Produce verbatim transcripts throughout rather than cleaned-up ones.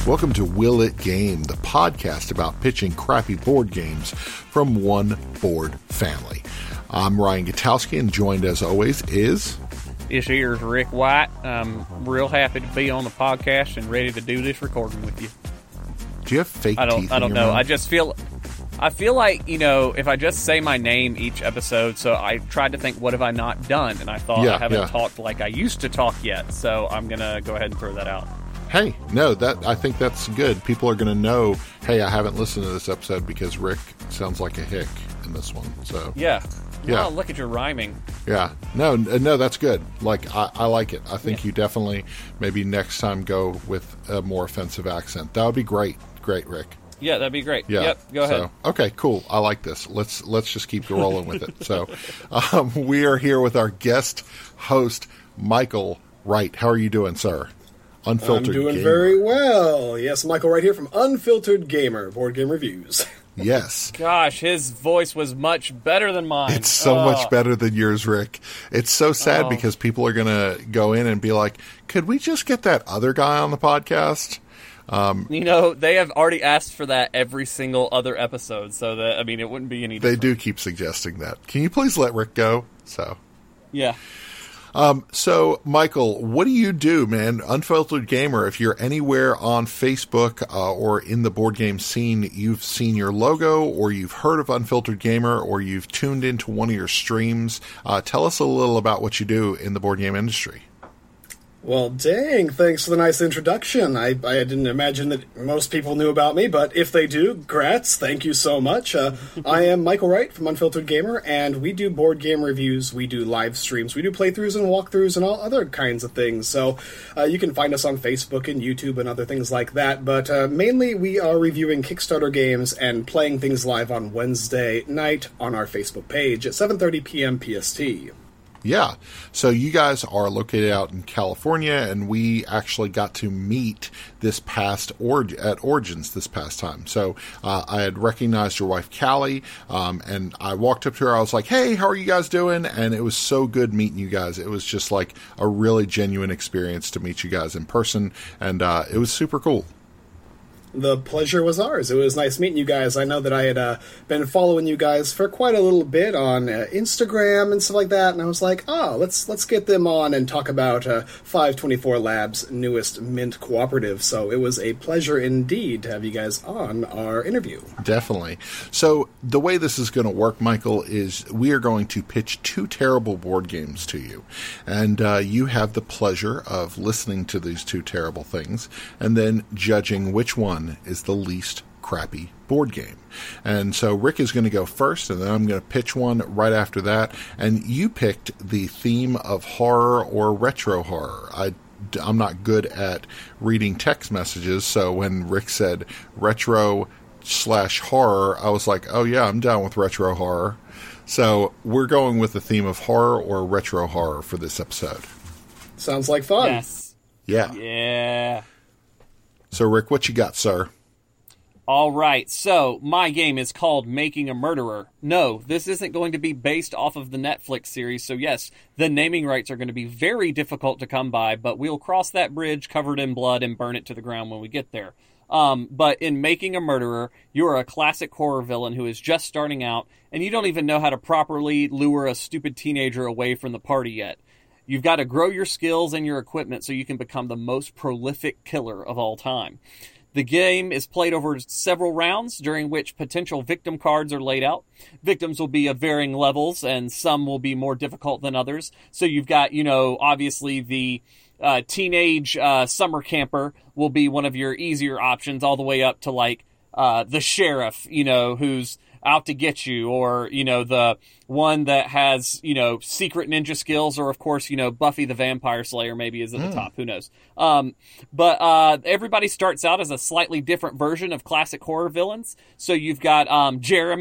Welcome to Will It Game, the podcast about pitching crappy board games from one board family. I'm Ryan Gutowski, and joined as always is... This here's Rick White. I'm real happy to be on the podcast and ready to do this recording with you. Do you have fake I don't, teeth I don't in your know. mouth? I just feel... I feel like, you know, if I just say my name each episode, so I tried to think, what have I not done? And I thought Yeah, I haven't yeah. talked like I used to talk yet, so I'm going to go ahead and throw that out. Hey, no, that I think that's good. People are going to know, hey, I haven't listened to this episode because Rick sounds like a hick in this one. So Yeah. Yeah. Oh, look at your rhyming. yeah, no, n- no, that's good. Like, I, I like it. I think Yeah. you definitely, maybe next time, go with a more offensive accent. That would be great. Great, Rick. Yeah, that'd be great. Yeah. Yep, go ahead. So, okay, cool. I like this. Let's let's just keep rolling with it. So, um, we are here with our guest host, Michael Wright. How are you doing, sir? Unfiltered I'm doing Gamer. very well. Yes, Michael right here from Unfiltered Gamer, Board Game Reviews. Yes. Gosh, his voice was much better than mine. It's so Oh. much better than yours, Rick. It's so sad Oh. because people are going to go in and be like, could we just get that other guy on the podcast? You know, they have already asked for that every single other episode, so that, I mean, it wouldn't be any They different. do keep suggesting that. Can you please let Rick go? So... Yeah. So, Michael, what do you do, man? Unfiltered Gamer, if you're anywhere on Facebook uh, or in the board game scene, you've seen your logo or you've heard of Unfiltered Gamer or you've tuned into one of your streams. Uh, tell us a little about what you do in the board game industry. Well, dang, thanks for the nice introduction. I, I didn't imagine that most people knew about me, but if they do, grats, thank you so much. Uh, I am Michael Wright from Unfiltered Gamer, and we do board game reviews, we do live streams, we do playthroughs and walkthroughs and all other kinds of things. So uh, you can find us on Facebook and YouTube and other things like that, but uh, mainly we are reviewing Kickstarter games and playing things live on Wednesday night on our Facebook page at seven thirty p.m. P S T. Yeah. So you guys are located out in California, and we actually got to meet this past or at Origins this past time. So uh, I had recognized your wife, Callie, um, and I walked up to her. I was like, hey, how are you guys doing? And it was so good meeting you guys. It was just like a really genuine experience to meet you guys in person, and uh, it was super cool. The pleasure was ours. It was nice meeting you guys. I know that I had uh, been following you guys for quite a little bit on uh, Instagram and stuff like that, and I was like, oh, let's let's get them on and talk about uh, five twenty-four Labs' newest Mint cooperative. So it was a pleasure indeed to have you guys on our interview. Definitely. So the way this is going to work, Michael, is we are going to pitch two terrible board games to you. And uh, you have the pleasure of listening to these two terrible things and then judging which one is the least crappy board game. And so Rick is going to go first, and then I'm going to pitch one right after that. And you picked the theme of horror or retro horror. I I'm not good at reading text messages, so when Rick said retro slash horror, I was like, oh yeah, I'm down with retro horror. So we're going with the theme of horror or retro horror for this episode. Sounds like fun. Yes. Yeah. Yeah. So Rick, what you got, sir? All right, so my game is called Making a Murderer. No, this isn't going to be based off of the Netflix series, so yes, the naming rights are going to be very difficult to come by, but we'll cross that bridge covered in blood and burn it to the ground when we get there. Um, but in Making a Murderer, you are a classic horror villain who is just starting out, and you don't even know how to properly lure a stupid teenager away from the party yet. You've got to grow your skills and your equipment so you can become the most prolific killer of all time. The game is played over several rounds, during which potential victim cards are laid out. Victims will be of varying levels, and some will be more difficult than others. So you've got, you know, obviously the uh, teenage uh, summer camper will be one of your easier options, all the way up to, like, uh, the sheriff, you know, who's out to get you, or, you know, the one that has, you know, secret ninja skills, or, of course, you know, Buffy the Vampire Slayer maybe is at the Mm. top, who knows. Um, but uh, everybody starts out as a slightly different version of classic horror villains. So you've got um, Jeremy,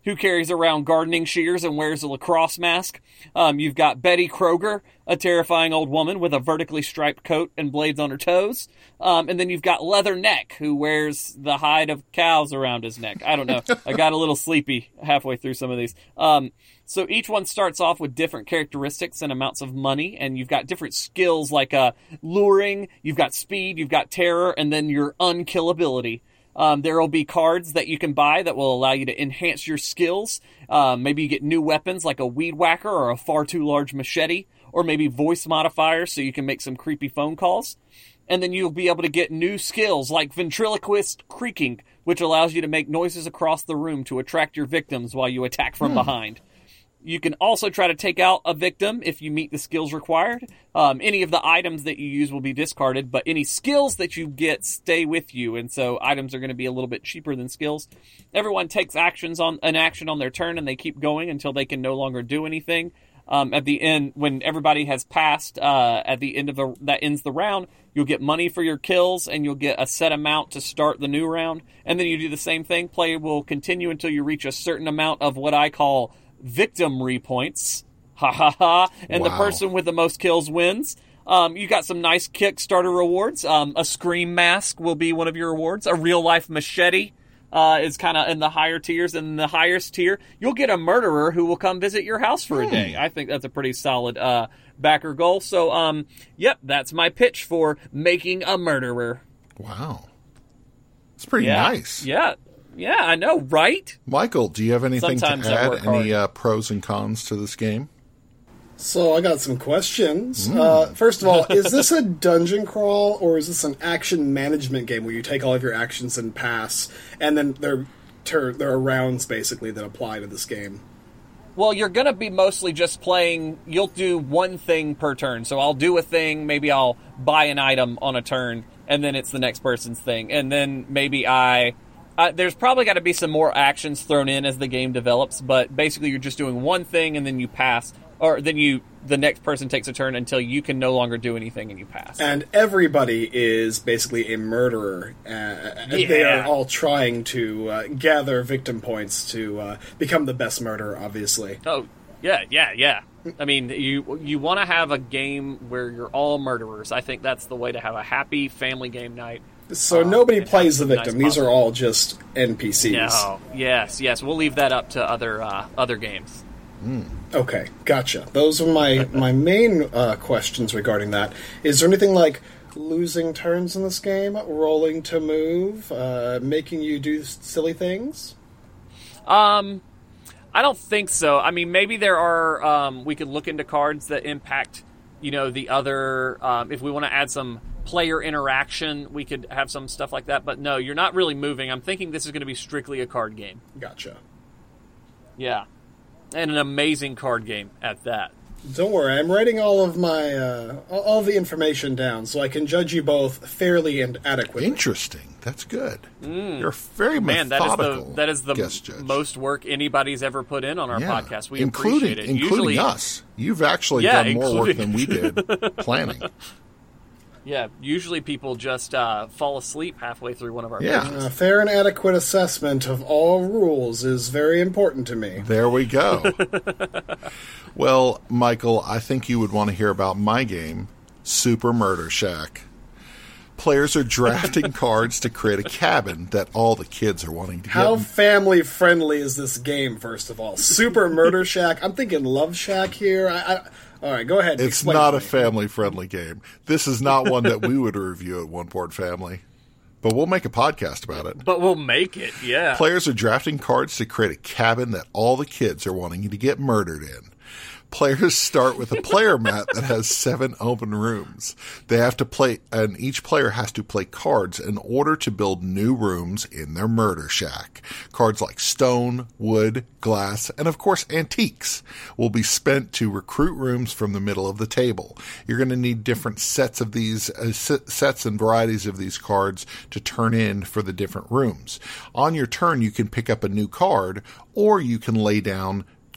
who carries around gardening shears and wears a lacrosse mask. Um, you've got Betty Kroger, a terrifying old woman with a vertically striped coat and blades on her toes. Um, and then you've got Leather Neck, who wears the hide of cows around his neck. I don't know. I got a little sleepy halfway through some of these. Um, so each one starts off with different characteristics and amounts of money, and you've got different skills like uh, luring, you've got speed, you've got terror, and then your unkillability. Um, there will be cards that you can buy that will allow you to enhance your skills. Um, maybe you get new weapons like a weed whacker or a far too large machete, or maybe voice modifiers so you can make some creepy phone calls. And then you'll be able to get new skills like ventriloquist creaking, which allows you to make noises across the room to attract your victims while you attack from hmm. behind. You can also try to take out a victim if you meet the skills required. Um, any of the items that you use will be discarded, but any skills that you get stay with you, and so items are going to be a little bit cheaper than skills. Everyone takes actions on an action on their turn, and they keep going until they can no longer do anything. Um, at the end, when everybody has passed, uh, at the end of the that ends the round, you'll get money for your kills, and you'll get a set amount to start the new round. And then you do the same thing. Play will continue until you reach a certain amount of what I call victimry points, ha ha ha, and wow. the person with the most kills wins. Um, you got some nice Kickstarter rewards. Um, a Scream mask will be one of your rewards. A real life machete uh, is kind of in the higher tiers. And in the highest tier, you'll get a murderer who will come visit your house for hmm. a day. I think that's a pretty solid uh, backer goal. So, um, yep, that's my pitch for Making a Murderer. Wow, it's pretty yeah. nice. Yeah. Yeah, I know, right? Michael, do you have anything Sometimes to add? Any uh, pros and cons to this game? So I got some questions. Mm. Uh, first of all, is this a dungeon crawl or is this an action management game where you take all of your actions and pass, and then there, ter- there are rounds basically that apply to this game? Well, you're going to be mostly just playing, you'll do one thing per turn. So I'll do a thing, maybe I'll buy an item on a turn, and then it's the next person's thing. And then maybe I... Uh, there's probably got to be some more actions thrown in as the game develops, but basically you're just doing one thing and then you pass, or then you the next person takes a turn until you can no longer do anything and you pass. And everybody is basically a murderer. Uh, yeah. They are all trying to uh, gather victim points to uh, become the best murderer, obviously. Oh, yeah, yeah, yeah. I mean, you you want to have a game where you're all murderers. I think that's the way to have a happy family game night. So uh, nobody plays the victim. Nice These are all just N P Cs. No. Yes, yes. We'll leave that up to other uh, other games. Mm. Okay, gotcha. Those are my, my main uh, questions regarding that. Is there anything like losing turns in this game, rolling to move, uh, making you do silly things? Um, I don't think so. I mean, maybe there are... Um, we could look into cards that impact, you know, the other... Um, if we want to add some... player interaction, we could have some stuff like that, but no, you're not really moving. I'm thinking this is going to be strictly a card game. Gotcha. Yeah. And an amazing card game at that. Don't worry, I'm writing all of my, uh, all the information down so I can judge you both fairly and adequately. Interesting. That's good. Mm. You're very Man, methodical. that is the, that is the guest most work anybody's ever put in on our yeah. podcast. We including, appreciate it. Including Usually, us. You've actually yeah, done more including... work than we did planning. Yeah, usually people just uh, fall asleep halfway through one of our yeah. pages. A fair and adequate assessment of all rules is very important to me. There we go. Well, Michael, I think you would want to hear about my game, Super Murder Shack. Players are drafting cards to create a cabin that all the kids are wanting to get. How family friendly is this game, first of all? Super Murder Shack? I'm thinking Love Shack here. I... I All right, go ahead. It's not a family-friendly game. This is not one that we would review at One Port Family. But we'll make a podcast about it. But we'll make it, yeah. Players are drafting cards to create a cabin that all the kids are wanting to get murdered in. Players start with a player mat that has seven open rooms. They have to play, and each player has to play cards in order to build new rooms in their murder shack. Cards like stone, wood, glass, and of course antiques will be spent to recruit rooms from the middle of the table. You're going to need different sets of these, uh, sets and varieties of these cards to turn in for the different rooms. On your turn, you can pick up a new card, or you can lay down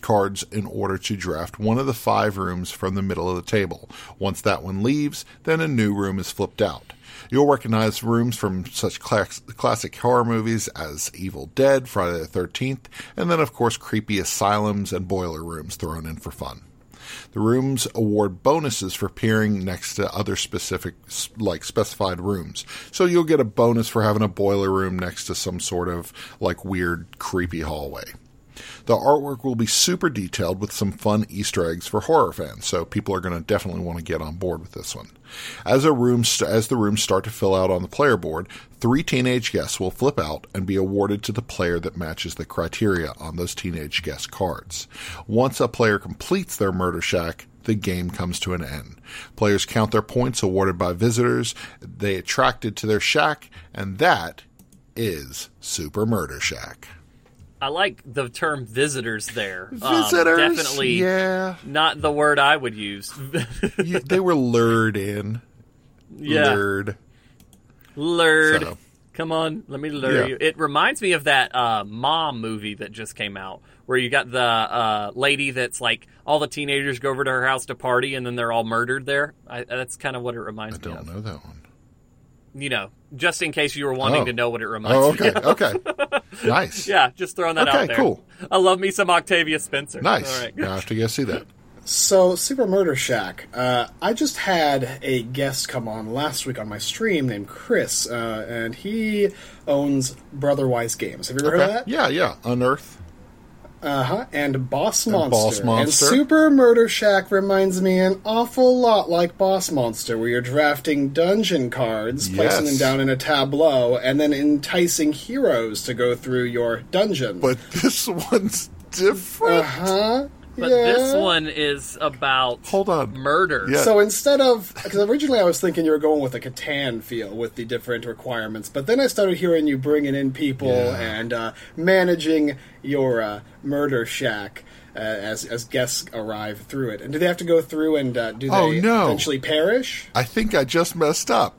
cards in order to draft one of the five rooms from the middle of the table. Once that one leaves, then a new room is flipped out. You'll recognize rooms from such class- classic horror movies as Evil Dead, Friday the thirteenth, and then, of course, creepy asylums and boiler rooms thrown in for fun. The rooms award bonuses for appearing next to other specific, like, specified rooms. So you'll get a bonus for having a boiler room next to some sort of, like, weird, creepy hallway. The artwork will be super detailed with some fun Easter eggs for horror fans, so people are going to definitely want to get on board with this one. As a room st- as the rooms start to fill out on the player board, three teenage guests will flip out and be awarded to the player that matches the criteria on those teenage guest cards. Once a player completes their Murder Shack, the game comes to an end. Players count their points awarded by visitors they attracted to their shack, and that is Super Murder Shack. I like the term visitors there. Visitors? Um, definitely yeah. not the word I would use. you, they were lured in. Yeah. Lured. Lured. So. Come on, let me lure Yeah. you. It reminds me of that uh, Mom movie that just came out, where you got the uh, lady that's like, all the teenagers go over to her house to party, and then they're all murdered there. I, that's kind of what it reminds I me don't of. know that one. You know, just in case you were wanting Oh. to know what it reminds Oh, me okay, of. okay. Nice. Yeah, just throwing that Okay, out there. cool. I love me some Octavia Spencer. Nice. All right. Now I have to go see that. So, Super Murder Shack. Uh, I just had a guest come on last week on my stream named Chris, uh, and he owns Brotherwise Games. Have you ever heard of that? Yeah, yeah. Unearth. Uh-huh. And Boss And Monster. Boss And Monster. Super Murder Shack reminds me an awful lot like Boss Monster, where you're drafting dungeon cards, placing Yes. them down in a tableau, and then enticing heroes to go through your dungeon. But this one's different. Uh-huh. But yeah. this one is about Hold on. murder. Yeah. So instead of, because originally I was thinking you were going with a Catan feel with the different requirements, but then I started hearing you bringing in people Yeah. and uh, managing your uh, murder shack uh, as as guests arrive through it. And do they have to go through and uh, do they Oh, no. eventually perish? I think I just messed up.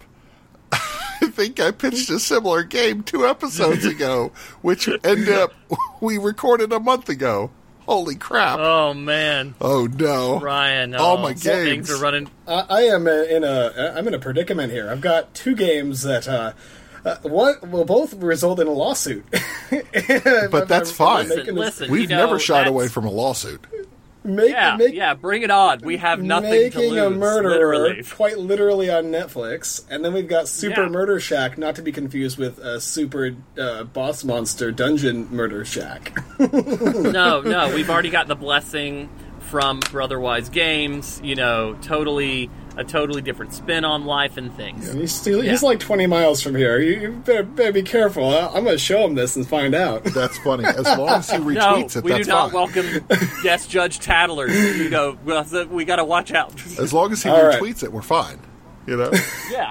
I think I pitched a similar game two episodes ago, which ended up we recorded a month ago. Holy crap. Oh, man. Oh, no. Ryan. All oh, my some games. Things are running. I, I am in a I'm in a predicament here. I've got two games that uh, uh, one will both result in a lawsuit. But that's fine. Listen, listen. We've you know, never shied that's- away from a lawsuit. Make, Yeah, make, yeah, bring it on. We have nothing to making lose. a murderer, literally. quite literally on Netflix, and then we've got Super Yeah. Murder Shack, not to be confused with uh, Super uh, Boss Monster Dungeon Murder Shack. no, no, we've already got the blessing from Brotherwise Games. You know, totally a totally different spin on life and things. he's, still, Yeah. he's like twenty miles from here. You, you better, better be careful. I- I'm going to show him this and find out. That's funny. As long as he No, retweets it, we do that's not fine. welcome guest judge tattlers. You know, well, we got to watch out. As long as he All right. retweets it, we're fine. You know? Yeah.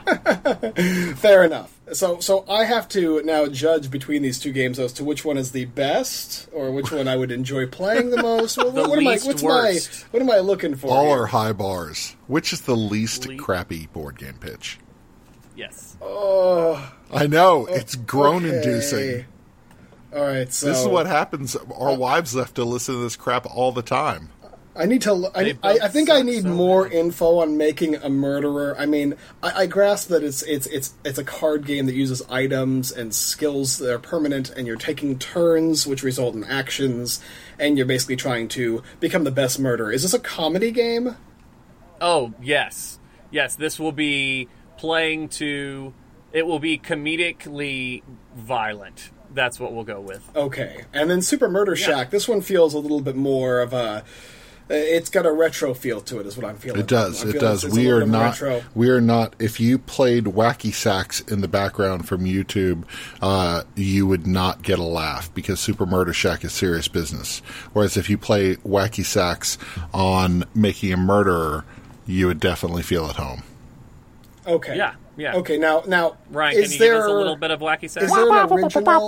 Fair enough. So, so I have to now judge between these two games as to which one is the best, or which one I would enjoy playing the most. What, The what am I? least What's worst. my? What am I looking for? All here? are high bars. Which is the least Le- crappy board game pitch? Yes. Oh, I know. It's groan okay. inducing. All right. So This is what happens. Our wives have to listen to this crap all the time. I need to. I, They I, both I think I suck need so more bad. info on making a murderer. I mean, I, I grasp that it's it's it's it's a card game that uses items and skills that are permanent, and you're taking turns, which result in actions, and you're basically trying to become the best murderer. Is this a comedy game? Oh, yes. Yes, this will be playing to... It will be comedically violent. That's what we'll go with. Okay, and then Super Murder Yeah. Shack. This one feels a little bit more of a. It's got a retro feel to it, is what I'm feeling. It does. I'm It feeling does. it's a We little are bit not. retro. We are not. If you played Wacky Sax in the background from YouTube, uh, you would not get a laugh because Super Murder Shack is serious business. Whereas if you play Wacky Sax on Making a Murderer, you would definitely feel at home. Okay. Yeah, yeah. Okay. Now, now, Ryan, is can you there give us a little bit of wacky sex? Is there an original?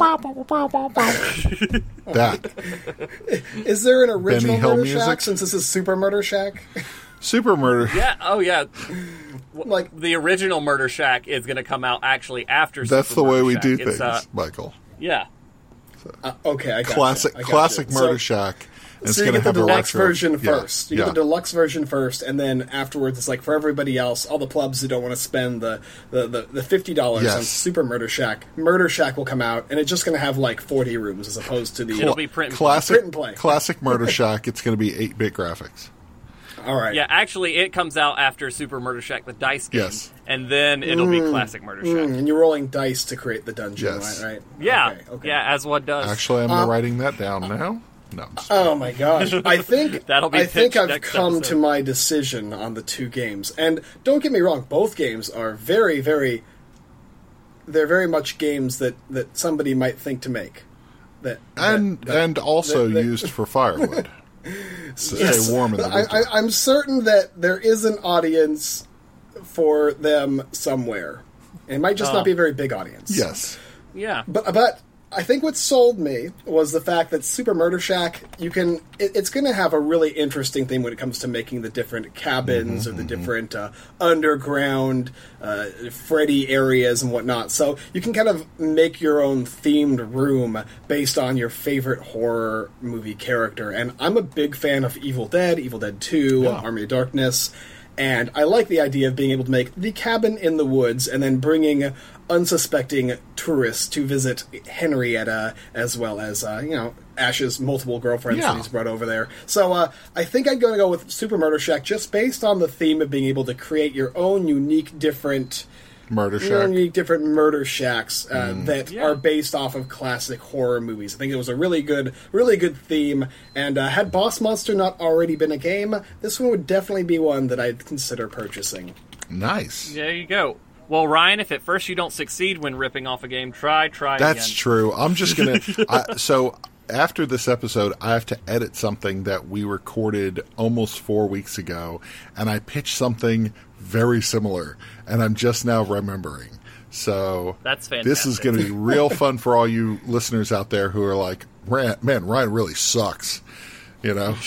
That Is there an original Benny Hill Murder music? Shack since this is Super Murder Shack? Super Murder. Yeah, oh yeah. Like, The original Murder Shack is going to come out actually after That's Super the way Murder we Shack. do It's, things, uh, Michael. yeah. uh, okay, I got Classic, you, I got classic you. Murder So, Shack And it's so you going to get the have a deluxe retro version yeah, first. You yeah. get the deluxe version first, and then afterwards, it's like for everybody else, all the plebs who don't want to spend the the, the, the fifty dollars Yes. on Super Murder Shack. Murder Shack will come out, and it's just going to have like forty rooms as opposed to the It'll be print and classic Print and play. classic Murder Shack. It's going to be eight bit graphics. All right. Yeah, actually, it comes out after Super Murder Shack, the dice game, Yes. and then it'll be classic Murder Shack. Mm, and you're rolling dice to create the dungeon, Yes. right? Right. Yeah, Okay, okay. yeah, as one does. Actually, I'm Uh, writing that down now. No. I'm just- Oh my gosh! I think That'll be I think pitched I've next come episode. to my decision on the two games, and don't get me wrong, both games are very, very. They're very much games that, that somebody might think to make, that and that- that- and also that- that- used for firewood to Yes. stay warm in the I, winter. I, I'm certain that there is an audience for them somewhere. It might just Oh. not be a very big audience. yes. Yeah. But but I think what sold me was the fact that Super Murder Shack, you can it, it's going to have a really interesting thing when it comes to making the different cabins or the different uh, underground uh, Freddy areas and whatnot. So you can kind of make your own themed room based on your favorite horror movie character. And I'm a big fan of Evil Dead, Evil Dead two, Yeah. Army of Darkness. And I like the idea of being able to make the cabin in the woods and then bringing unsuspecting tourists to visit Henrietta as well as, uh, you know, Ash's multiple girlfriends Yeah. that he's brought over there. So uh, I think I'm going to go with Super Murder Shack just based on the theme of being able to create your own unique, different... Murder your own Shack. unique different murder shacks uh, that Yeah. are based off of classic horror movies. I think it was a really good, really good theme. And uh, had Boss Monster not already been a game, this one would definitely be one that I'd consider purchasing. Nice. There you go. Well, Ryan, if at first you don't succeed when ripping off a game, try, try That's again. true. I'm just gonna. I, so after this episode, I have to edit something that we recorded almost four weeks ago, and I pitched something very similar, and I'm just now remembering. So That's this is fantastic. going to be real fun for all you listeners out there who are like, "Ran- "Man, Ryan really sucks." You know?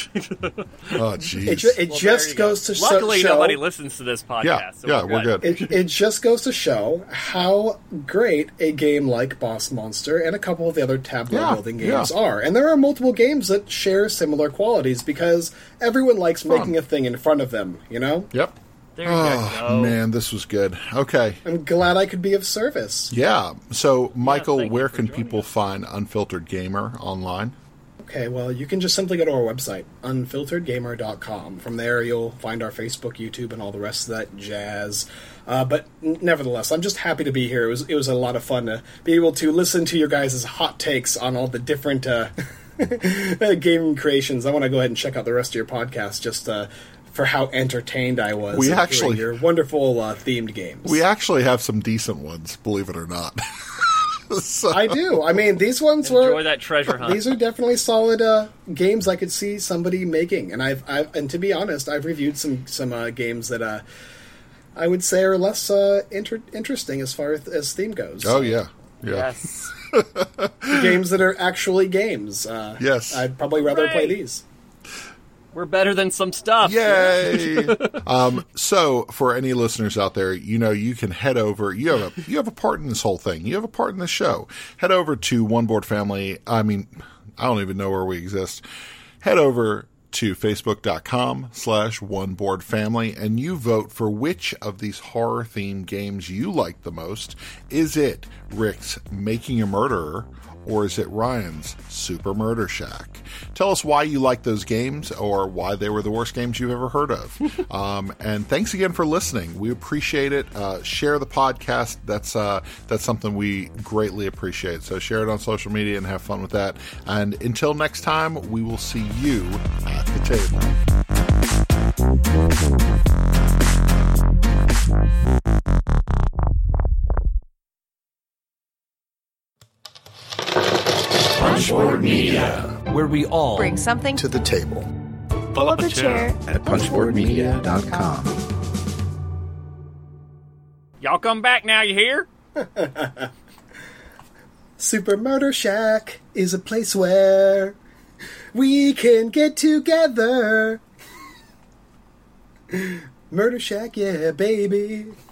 Oh, jeez. It, ju- it Well, there just you go. goes to so- Luckily, show. nobody listens to this podcast. yeah, so yeah, we're good. It, it just goes to show how great a game like Boss Monster and a couple of the other tableau Yeah, building games yeah. are. And there are multiple games that share similar qualities because everyone likes Fun. making a thing in front of them, you know? Yep. There you Oh, go. man, this was good. Okay. I'm glad I could be of service. Yeah. So, Michael, thank you where for can joining people us. find Unfiltered Gamer online? Okay, well, you can just simply go to our website, unfiltered gamer dot com. From there, you'll find our Facebook, YouTube, and all the rest of that jazz. Uh, but n- nevertheless, I'm just happy to be here. It was it was a lot of fun to be able to listen to your guys' hot takes on all the different uh, gaming creations. I want to go ahead and check out the rest of your podcast just uh, for how entertained I was. We at actually- hearing your wonderful uh, themed games. We actually have some decent ones, believe it or not. So- I do. I mean, these ones Enjoy were that treasure hunt. These are definitely solid uh, games I could see somebody making, and I've, I've and to be honest, I've reviewed some some uh, games that uh, I would say are less uh, inter- interesting as far as, as theme goes. Oh, yeah. Yeah. Yes. Games that are actually games. Uh, Yes. I'd probably rather play Hooray. these. We're better than some stuff. Yay! um, so, for any listeners out there, you know you can head over. You have a you have a part in this whole thing. You have a part in this show. Head over to One Board Family. I mean, I don't even know where we exist. Head over to facebook.com slash one board family and you vote for which of these horror themed games you like the most. Is it Rick's Making a Murderer, or is it Ryan's Super Murder Shack? Tell us why you like those games or why they were the worst games you've ever heard of. um, and thanks again for listening. We appreciate it. Uh, share the podcast. That's uh, that's something we greatly appreciate. So share it on social media and have fun with that. And until next time, we will see you at the table. Punchboard Media, where we all Bring something to the table pull up a chair. at punchboard media dot com. Y'all come back now, you hear? Super Murder Shack is a place where we can get together. Murder Shack, yeah, baby.